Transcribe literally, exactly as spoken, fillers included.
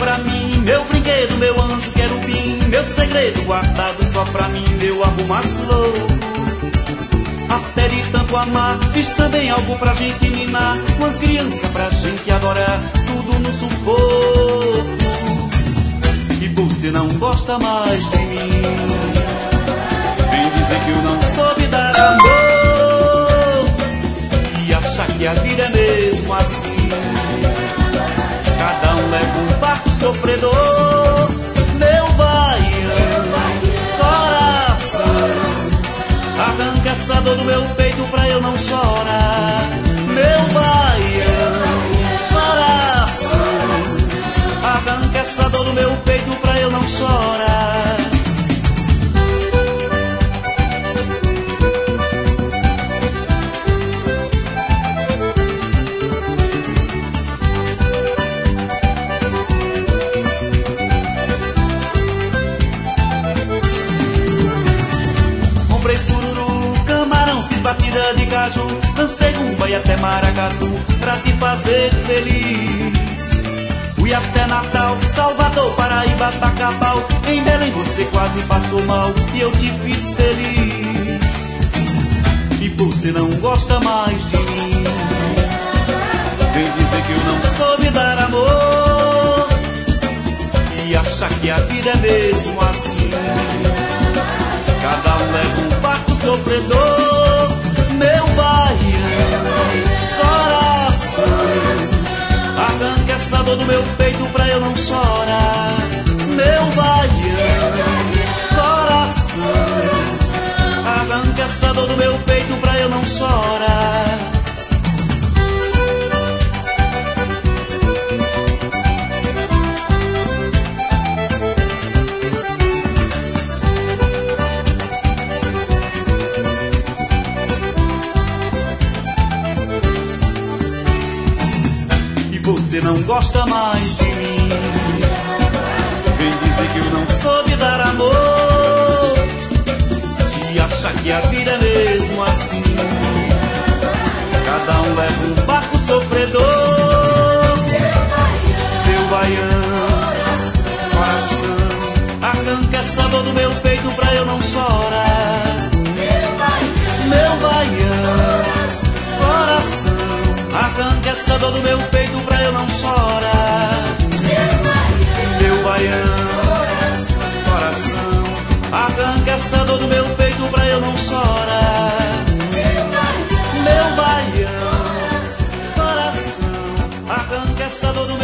pra mim, meu brinquedo, meu anjo querubim, meu segredo guardado só pra mim, meu amor mais louco. Até de tanto amar, fiz também algo pra gente ninar, uma criança pra gente adorar, tudo no sufoco. E você não gosta mais de mim, vem dizer que eu não soube dar amor e achar que a vida é mesmo assim. Cada um leva um barco sofredor, meu baiano, coração, arranca essa dor do meu peito pra eu não chorar. Meu baiano, coração, arranca essa dor do meu peito pra eu não chorar. Comprei sururu, camarão, fiz batida de caju, dancei rumba e até maracatu pra te fazer feliz. Fui até Natal, Salvador, Paraíba, Bacabal, em Belém você quase passou mal e eu te fiz feliz. E você não gosta mais de mim, vem dizer que eu não soube dar amor e achar que a vida é mesmo assim. Cada um leva um barco sofredor, meu baiano, coração, arranca essa dor do meu peito pra eu não chorar. Meu baiano, coração, arranca essa dor do meu peito pra eu não chorar. Você não gosta mais de mim, vem dizer que eu não soube dar amor e achar que a vida é mesmo assim. Cada um leva um barco sofredor, meu baiano, coração, arranca essa dor do meu peito pra eu não chorar. Meu baiano, coração, arranca essa dor do meu peito pra eu não chorar. Meu baiano, coração, arranca essa dor do meu peito pra eu não chorar. Meu baiano, coração, arranca essa dor do meu